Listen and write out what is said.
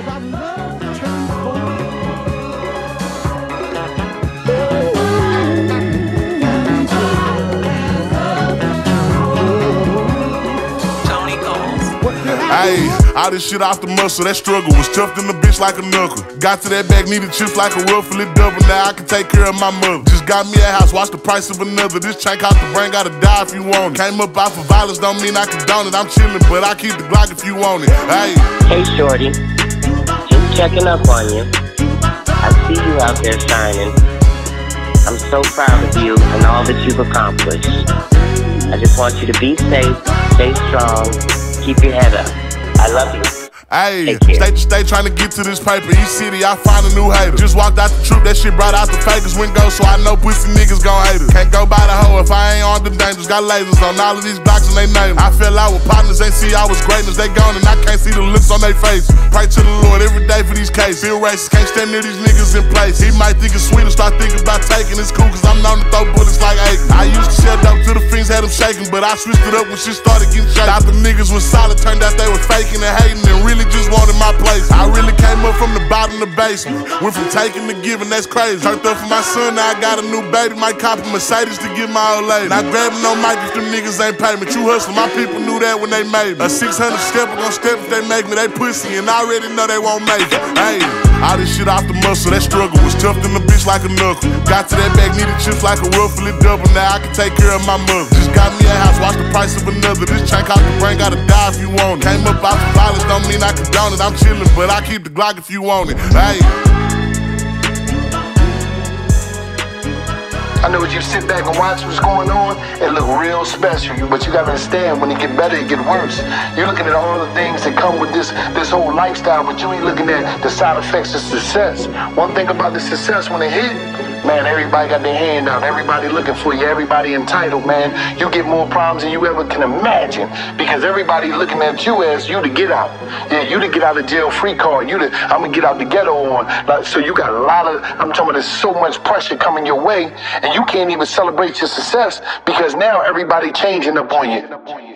'cause I love to turn the corner. Ayy, all this shit off the muscle, that struggle was tough in the bitch like a knuckle. Got to that bag, needed chips like a ruffle, it double, now I can take care of my mother. Just got me a house, watch the price of another. This chain cost the brain, gotta die if you want it. Came up off of violence, don't mean I condone it. I'm chillin', but I keep the Glock if you want it. Ayy. Hey shorty, just checking up on you. I see you out there shining. I'm so proud of you and all that you've accomplished. I just want you to be safe, stay strong, keep your head up. I love you. Ayy, state to state trying to get to this paper. Each city, I find a new hater. Just walked out the troop, that shit brought out the fakers. Went go, so I know pussy niggas gon' hate us. Can't go by the hoe if I ain't on the dangerous. Got lasers on all of these blocks and they name it. I fell out with partners, they see I was greatness. They gone and I can't see the looks on their face. Pray to the Lord every day for these cases. Feel racist, can't stand near these niggas in place. He might think it's sweet and start thinking about taking. It's cool cause I'm known to throw bullets like Aikman. I used to shut dope till the fiends had them shaking, but I switched it up when shit started getting shaken. Thought the niggas was solid, turned out they was faking and hating and really just wanted my place. I really came up from the bottom of the basement. Went from taking to giving, that's crazy. Turned up for my son, now I got a new baby. Might cop a Mercedes to give my old lady. Not grabbing no mic if them niggas ain't pay me. True hustle, my people knew that when they made me. A 600 stepper gon' step if they make me. They pussy and I already know they won't make it. Hey, all this shit off the muscle, that struggle was tough in the bitch like a knuckle. Got to that bag, needed chips like a ruffle, it double, now I can take care of my mother. Just got me a house, watch the price of another. This chain cost the brain, gotta die if you want it. Came up off the violence, don't mean I condone it. I'm chillin', but I keep the Glock if you want it. Hey. I know as you sit back and watch what's going on, it look real special. But you gotta understand, when it get better, it get worse. You're looking at all the things that come with this whole lifestyle, but you ain't looking at the side effects of success. One thing about the success, when it hit, man, everybody got their hand out. Everybody looking for you. Everybody entitled, man. You get more problems than you ever can imagine because everybody looking at you as you to get out. Yeah, you to get out of jail free card. You to, I'm gonna get out the ghetto on. Like, so you got a lot of, I'm talking about there's so much pressure coming your way and you can't even celebrate your success because now everybody changing up on you.